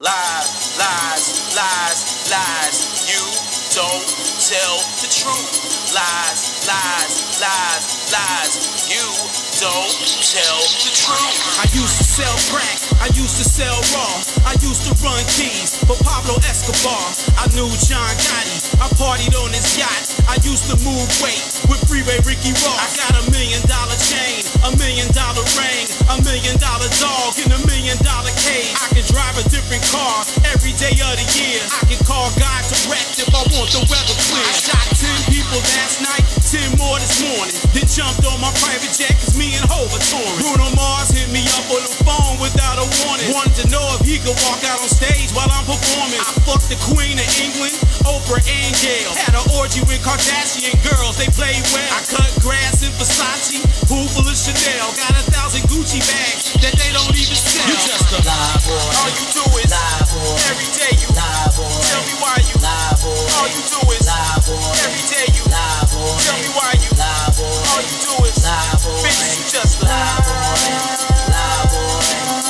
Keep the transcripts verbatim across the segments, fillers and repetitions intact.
Lies, lies, lies, lies. You don't tell the truth. Lies, lies, lies, lies. You don't tell the truth. I used to sell crack, I used to sell raw, I used to run keys for Pablo Escobar. I knew John Gotti, I partied on his yacht. I used to move weight with Freeway Ricky Ross. I got a million dollar chain, a million dollar ring, a million dollar dog in a million dollar cage. I can drive a different car every day of the year. I can call God direct if I want the weather clear. I shot ten people last night, ten more this morning. Then jumped on my private jet cause me and Hov are touring. Bruno Mars hit me up on the phone without a warning. Wanted to know if he could walk out on stage while I'm performing. I fucked the Queen of England, Oprah and Gayle. Had an orgy with Kardashian girls, they played well. I cut grass in Versace, pool full of Chanel. Got a thousand Gucci bags that they don't even sell. You just a lie boy. All you do is lie boy. Every day you lie boy. Tell me why you lie boy. All you do is lie boy. Every day you lie boy. Tell me why you lie boy. All you do is lie boy. Bitch, you just a lie boy. Lie boy.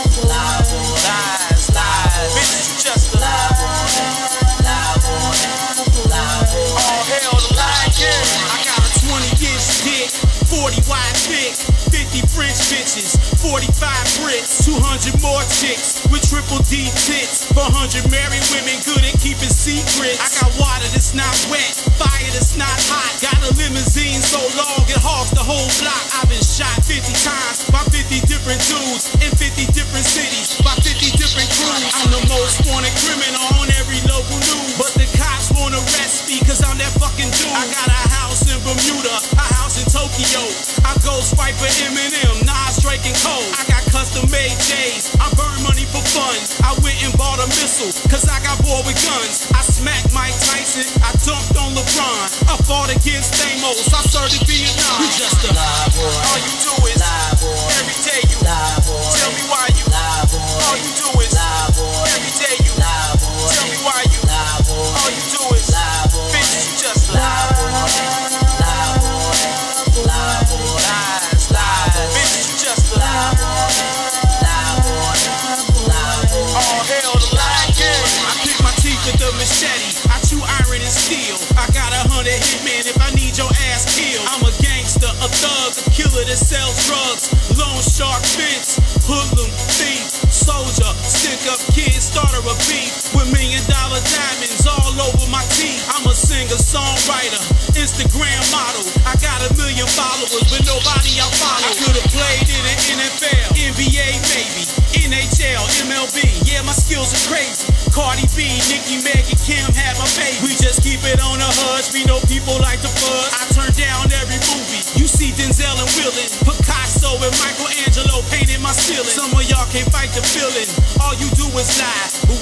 Lie boy. Lies, lies. Bitch, you just a lie boy. Lie boy. Lie boy. All hell the lie again. I got a twenty inch dick, forty wide thick, fifty French bitches, forty-five Brits, two hundred more chicks with triple D tits, four hundred married women good at keeping secrets. I got water that's not wet, fire that's not hot. Got a limousine so long it hogs the whole block. I've been shot fifty times by fifty different dudes in fifty different cities by fifty different crews. I'm the most wanted criminal on every local news, but the cops won't arrest me cause I'm that fucking dude. I got a house in Bermuda, a house in Tokyo. I go swipe for Eminem, Nas, Drake, and Cole. I got custom made J's, I burn money for fun. I went and bought a missile, cause I got bored with guns. I smacked Mike Tyson, I dunked on LeBron. I fought against Thamos, I served in Vietnam. You just a lie boy. All you do is lie boy. Every day you lie boy. Tell me why you lie boy. All you do is lie boy. Every day you lie boy. Tell me why you lie boy. All you do is lie boy. Bitch, you just lie boy. Lie boy. Lie boy. Lies, lies. Bitch, you just a lie boy. Lie boy. Lie boy. All hell the lie again. I pick my teeth with the machete, I chew iron and steel. I got a hundred hitmen if I need your ass killed. I'm a gangster, a thug, a killer that sells drugs. Loan shark fence, hoodlum, thief, soldier, stick up kid, starter of beef with million dollar diamonds all over my teeth. I'm a singer, songwriter, Instagram model. I got a million followers, but nobody I follow. I could've played in the N F L, N B A maybe, N H L, M L B. Yeah, my skills are crazy. Cardi B, Nicki, Megan, Kim had my baby. We just keep it on the hush. We know people like to fuzz. I turn down every movie. You see Denzel and Willin, Picasso and Michelangelo painted my ceiling. Some of y'all can't fight the feeling. All you do is lie, but